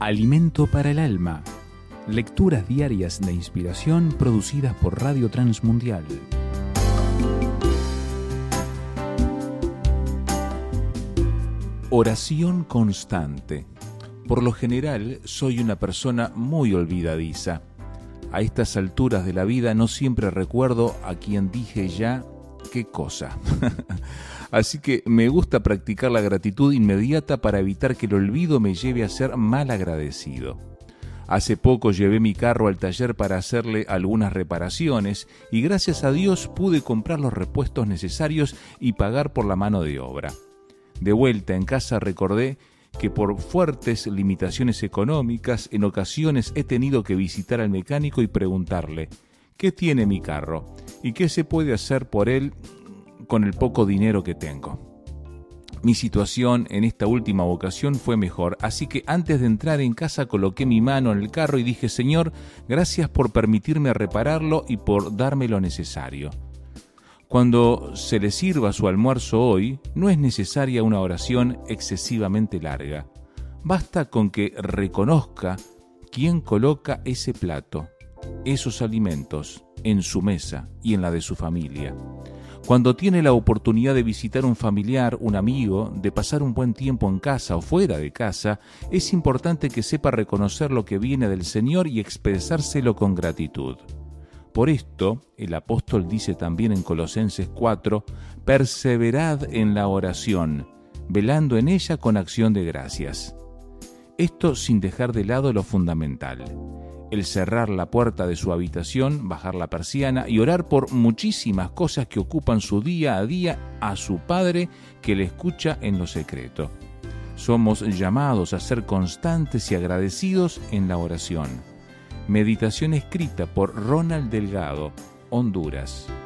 Alimento para el alma. Lecturas diarias de inspiración producidas por Radio Transmundial. Oración constante. Por lo general, soy una persona muy olvidadiza. A estas alturas de la vida no siempre recuerdo a quien dije ya qué cosa. Así que me gusta practicar la gratitud inmediata para evitar que el olvido me lleve a ser mal agradecido. Hace poco llevé mi carro al taller para hacerle algunas reparaciones y gracias a Dios pude comprar los repuestos necesarios y pagar por la mano de obra. De vuelta en casa recordé que por fuertes limitaciones económicas en ocasiones he tenido que visitar al mecánico y preguntarle ¿qué tiene mi carro? ¿Y qué se puede hacer por él con el poco dinero que tengo? Mi situación en esta última ocasión fue mejor, así que antes de entrar en casa coloqué mi mano en el carro y dije: Señor, gracias por permitirme repararlo y por darme lo necesario. Cuando se le sirva su almuerzo hoy, no es necesaria una oración excesivamente larga. Basta con que reconozca quién coloca ese plato, esos alimentos, en su mesa y en la de su familia. Cuando tiene la oportunidad de visitar un familiar, un amigo, de pasar un buen tiempo en casa o fuera de casa, es importante que sepa reconocer lo que viene del Señor y expresárselo con gratitud. Por esto, el apóstol dice también en Colosenses 4, perseverad en la oración, velando en ella con acción de gracias. Esto sin dejar de lado lo fundamental. El cerrar la puerta de su habitación, bajar la persiana y orar por muchísimas cosas que ocupan su día a día a su Padre que le escucha en lo secreto. Somos llamados a ser constantes y agradecidos en la oración. Meditación escrita por Ronald Delgado, Honduras.